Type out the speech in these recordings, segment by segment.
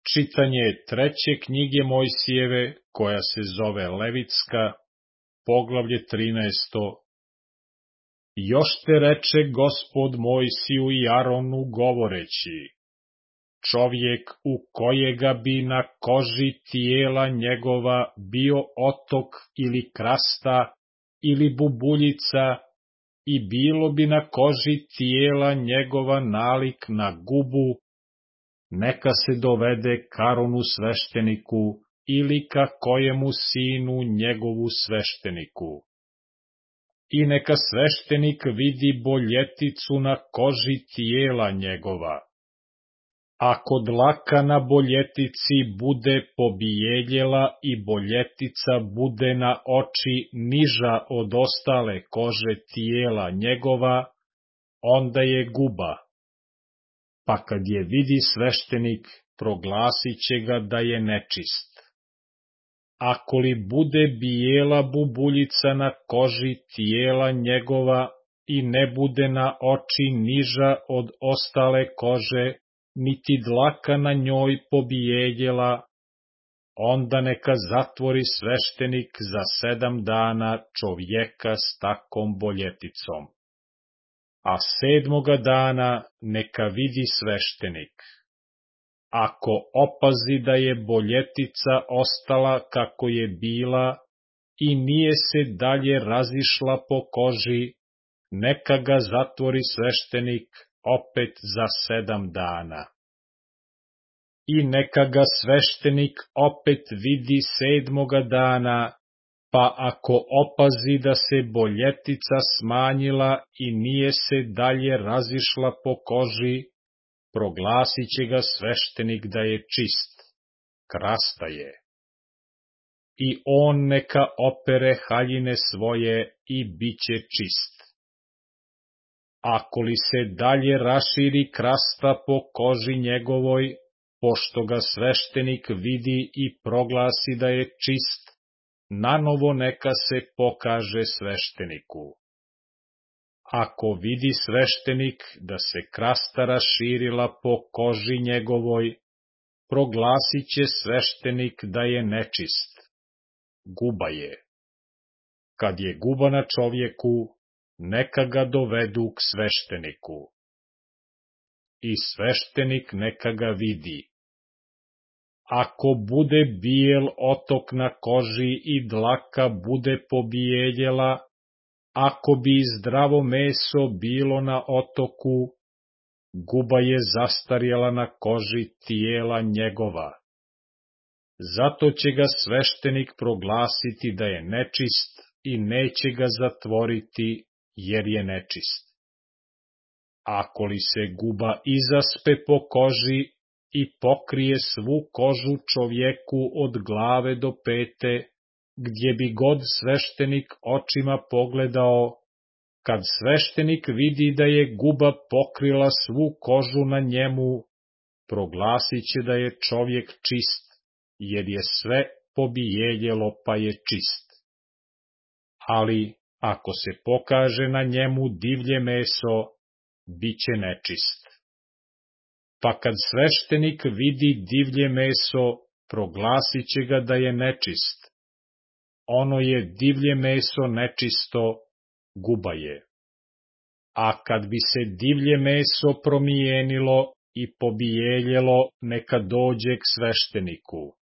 Čitanje treće knjige Mojsijeve, koja se zove Levitska, poglavlje 13. Još te reče Gospod Mojsiju i Aronu govoreći: čovjek u kojega bi na koži tijela njegova bio otok ili krasta ili bubuljica i bilo bi na koži tijela njegova nalik na gubu, neka se dovede Aronu svešteniku ili ka kojemu sinu njegovu svešteniku. I neka sveštenik vidi boljeticu na koži tijela njegova. Ako dlaka na boljetici bude pobijeljela i boljetica bude na oči niža od ostale kože tijela njegova, onda je guba. Pa kad je vidi sveštenik, proglasit će ga da je nečist. Ako li bude bijela bubuljica na koži tijela njegova i ne bude na oči niža od ostale kože, niti dlaka na njoj pobijeljela, onda neka zatvori sveštenik za 7 dana čovjeka s takom boljeticom. A 7. dana neka vidi sveštenik. Ako opazi da je boljetica ostala kako je bila i nije se dalje razišla po koži, neka ga zatvori sveštenik opet za 7 dana. I neka ga sveštenik opet vidi 7. dana, pa ako opazi da se boljetica smanjila i nije se dalje razišla po koži, proglasit će ga sveštenik da je čist, krasta je. I on neka opere haljine svoje i bit će čist. Ako li se dalje raširi krasta po koži njegovoj, pošto ga sveštenik vidi i proglasi da je čist, nanovo neka se pokaže svešteniku. Ako vidi sveštenik da se krasta raširila po koži njegovoj, proglasit će sveštenik da je nečist. Guba je. Kad je guba na čovjeku, neka ga dovedu k svešteniku. I sveštenik neka ga vidi. Ako bude bijel otok na koži i dlaka bude pobijeljela, ako bi zdravo meso bilo na otoku, guba je zastarjela na koži tijela njegova. Zato će ga sveštenik proglasiti da je nečist i neće ga zatvoriti, jer je nečist. Ako li se guba izaspe po koži i pokrije svu kožu čovjeku od glave do pete, gdje bi god sveštenik očima pogledao, kad sveštenik vidi da je guba pokrila svu kožu na njemu, proglasit će da je čovjek čist, jer je sve pobijeljelo pa je čist. Ali ako se pokaže na njemu divlje meso, bit će nečist. Pa kad sveštenik vidi divlje meso, proglasit će ga da je nečist. Ono je divlje meso nečisto, guba je. A kad bi se divlje meso promijenilo i pobijeljelo, neka dođe k svešteniku.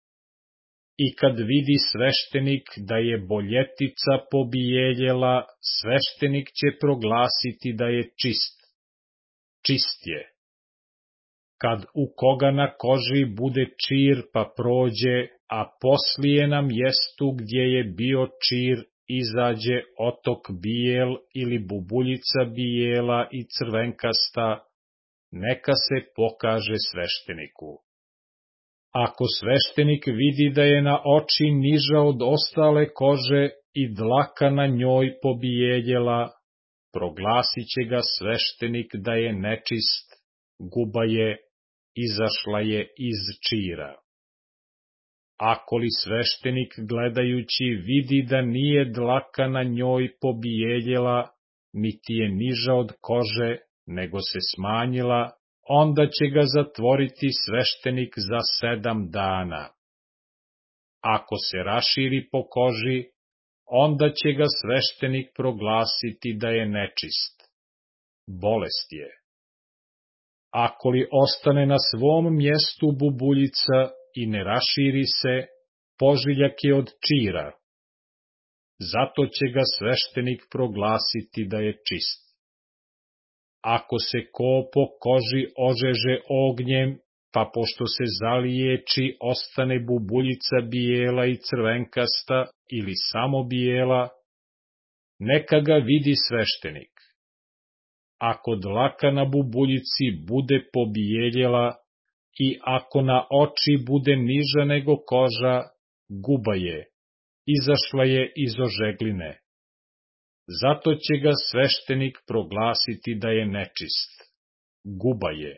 I kad vidi sveštenik da je boljetica pobijeljela, sveštenik će proglasiti da je čist. Čist je. Kad u koga na koži bude čir pa prođe, a poslije na mjestu gdje je bio čir izađe otok bijel ili bubuljica bijela i crvenkasta, neka se pokaže svešteniku. Ako sveštenik vidi da je na oči niža od ostale kože i dlaka na njoj pobijeljela, proglasit će ga sveštenik da je nečist, guba je, izašla je iz čira. Ako li sveštenik gledajući vidi da nije dlaka na njoj pobijeljela, niti je niža od kože, nego se smanjila, onda će ga zatvoriti sveštenik za 7 dana. Ako se raširi po koži, onda će ga sveštenik proglasiti da je nečist. Bolest je. Ako li ostane na svom mjestu bubuljica i ne raširi se, požiljak je od čira. Zato će ga sveštenik proglasiti da je čist. Ako se ko po koži ožeže ognjem, pa pošto se zaliječi ostane bubuljica bijela i crvenkasta ili samo bijela, neka ga vidi sveštenik. Ako dlaka na bubuljici bude pobijeljela i ako na oči bude niža nego koža, guba je, izašla je iz ožegline. Zato će ga sveštenik proglasiti da je nečist. Guba je.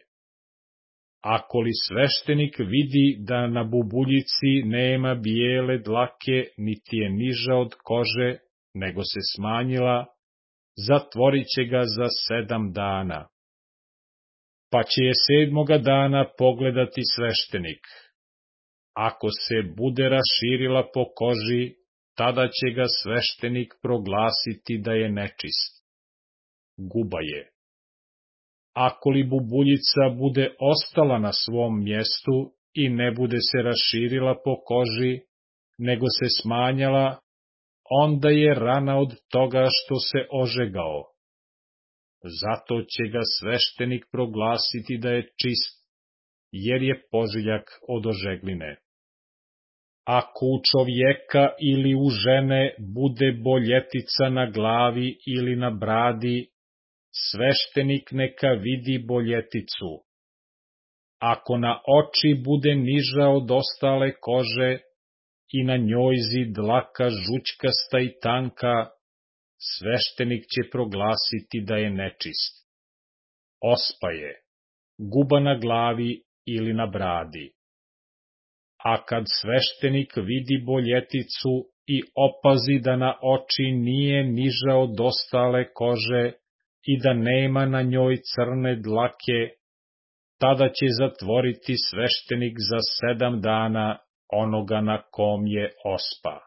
Ako li sveštenik vidi da na bubuljici nema bijele dlake, niti je niža od kože, nego se smanjila, zatvorit će ga za 7 dana. Pa će je 7. dana pogledati sveštenik. Ako se bude raširila po koži, tada će ga sveštenik proglasiti da je nečist. Guba je. Ako li bubuljica bude ostala na svom mjestu i ne bude se raširila po koži, nego se smanjala, onda je rana od toga što se ožegao. Zato će ga sveštenik proglasiti da je čist, jer je požiljak od ožegline. Ako u čovjeka ili u žene bude boljetica na glavi ili na bradi, sveštenik neka vidi boljeticu. Ako na oči bude niža od ostale kože i na njojzi dlaka žućkasta i tanka, sveštenik će proglasiti da je nečist. Ospa je, guba na glavi ili na bradi. A kad sveštenik vidi boljeticu i opazi da na oči nije niža od ostale kože i da nema na njoj crne dlake, tada će zatvoriti sveštenik za 7 dana onoga na kom je ospa.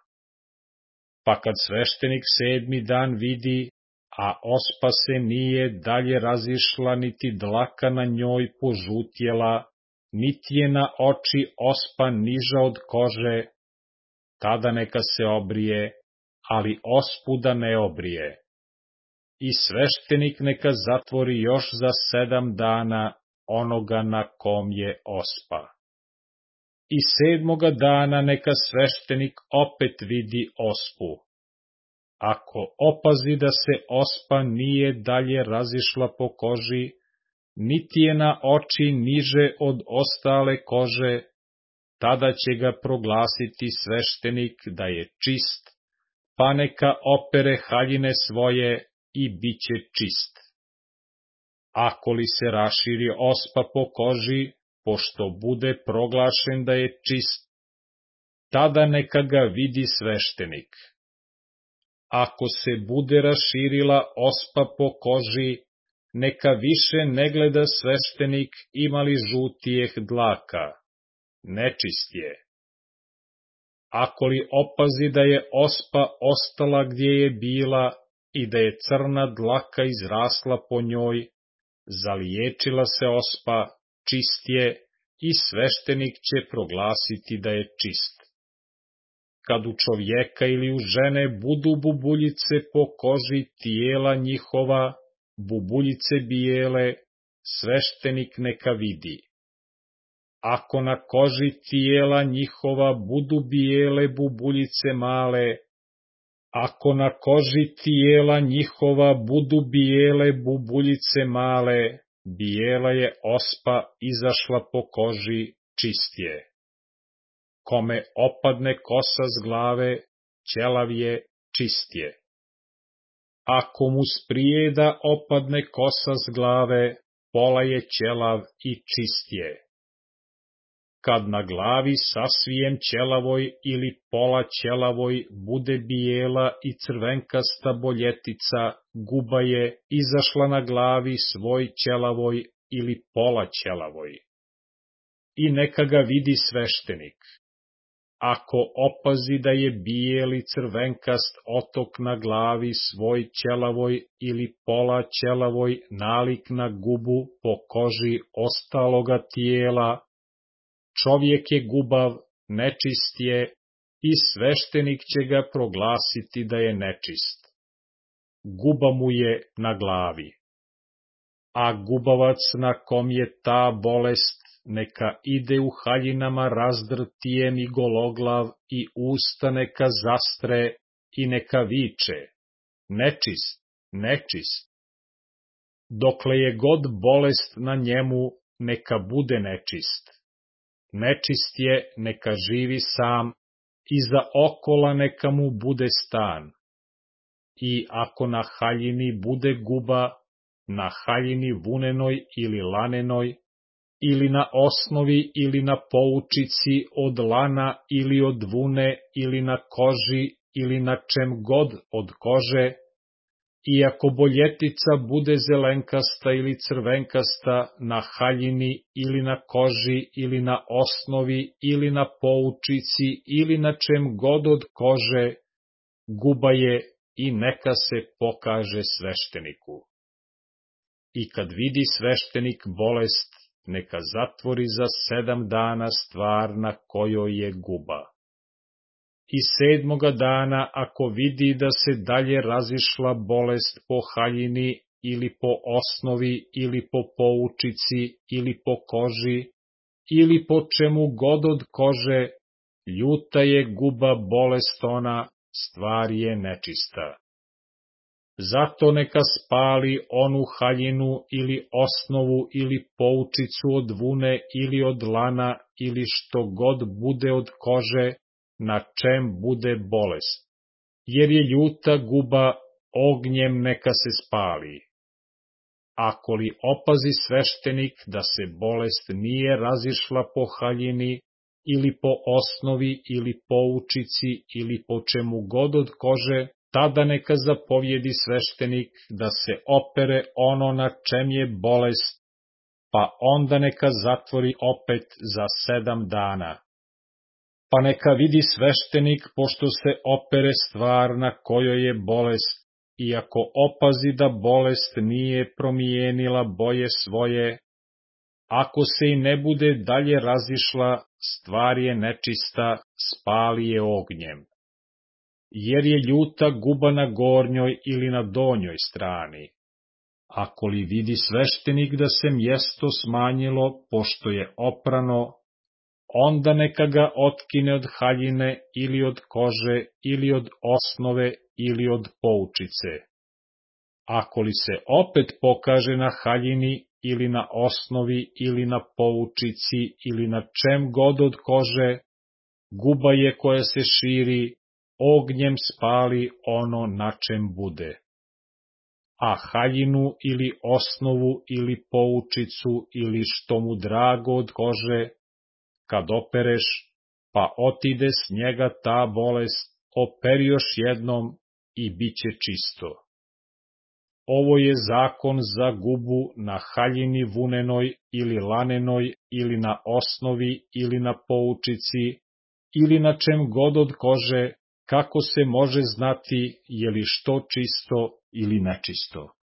Pa kad sveštenik 7. dan vidi, a ospa se nije dalje razišla, niti dlaka na njoj požutjela, niti je na oči ospa niža od kože, tada neka se obrije, ali ospu da ne obrije. I sveštenik neka zatvori još za 7 dana onoga na kom je ospa. I 7. dana neka sveštenik opet vidi ospu. Ako opazi da se ospa nije dalje razišla po koži, niti je na oči niže od ostale kože, tada će ga proglasiti sveštenik da je čist, pa neka opere haljine svoje i bit će čist. Ako li se raširi ospa po koži, pošto bude proglašen da je čist, tada neka ga vidi sveštenik. Ako se bude raširila ospa po koži, neka više ne gleda sveštenik ima li žutijeh dlaka, nečist je. Ako li opazi da je ospa ostala gdje je bila i da je crna dlaka izrasla po njoj, zaliječila se ospa, čist je i sveštenik će proglasiti da je čist. Kad u čovjeka ili u žene budu bubuljice po koži tijela njihova, bubuljice bijele, sveštenik neka vidi. Ako na koži tijela njihova budu bijele bubuljice male, ako na koži tijela njihova budu bijele bubuljice male, bijela je ospa izašla po koži, čist je. Kome opadne kosa s glave, ćelav je, čist je. Ako mu sprijeda opadne kosa s glave, pola je ćelav i čist je. Kad na glavi sasvijem ćelavoj ili pola ćelavoj bude bijela i crvenkasta boljetica, guba je izašla na glavi svoj ćelavoj, ili pola ćelavoj. I neka ga vidi sveštenik. Ako opazi da je bijeli crvenkast otok na glavi svoj ćelavoj ili pola ćelavoj nalik na gubu po koži ostaloga tijela, čovjek je gubav, nečist je, i sveštenik će ga proglasiti da je nečist. Guba mu je na glavi. A gubavac na kom je ta bolest, neka ide u haljinama razdrtijem i gologlav i usta neka zastre i neka viče: nečist, nečist. Dokle je god bolest na njemu, neka bude nečist. Nečist je, neka živi sam, i za okola neka mu bude stan. I ako na haljini bude guba, na haljini vunenoj ili lanenoj, ili na osnovi ili na poučici od lana ili od vune ili na koži ili na čem god od kože, i ako boljetica bude zelenkasta ili crvenkasta na haljini ili na koži ili na osnovi ili na poučici ili na čem god od kože, guba je i neka se pokaže svešteniku. I kad vidi sveštenik bolest, neka zatvori za 7 dana stvar na kojoj je guba. I 7. dana, ako vidi da se dalje razišla bolest po haljini ili po osnovi ili po poučici ili po koži ili po čemu god od kože, ljuta je guba bolest ona, stvar je nečista. Zato neka spali onu haljinu ili osnovu ili poučicu od vune ili od lana ili što god bude od kože, na čem bude bolest. Jer je ljuta guba, ognjem neka se spali. Ako li opazi sveštenik da se bolest nije razišla po haljini ili po osnovi ili poučici ili po čemu god od kože, tada neka zapovjedi sveštenik da se opere ono na čem je bolest, pa onda neka zatvori opet za 7 dana. Pa neka vidi sveštenik, pošto se opere stvar na kojoj je bolest, i ako opazi da bolest nije promijenila boje svoje, ako se i ne bude dalje razišla, stvar je nečista, spali je ognjem. Jer je ljuta guba na gornjoj ili na donjoj strani. Ako li vidi sveštenik da se mjesto smanjilo, pošto je oprano, onda neka ga otkine od haljine ili od kože ili od osnove ili od poučice. Ako li se opet pokaže na haljini ili na osnovi ili na poučici ili na čem god od kože, guba je koja se širi, ognjem spali ono na čem bude. A haljinu ili osnovu ili poučicu ili što mu drago od kože, kad opereš, pa otide s njega ta bolest, operi još jednom i bit će čisto. Ovo je zakon za gubu na haljini vunenoj ili lanenoj ili na osnovi ili na poučici ili na čem god od kože, kako se može znati je li što čisto ili nečisto.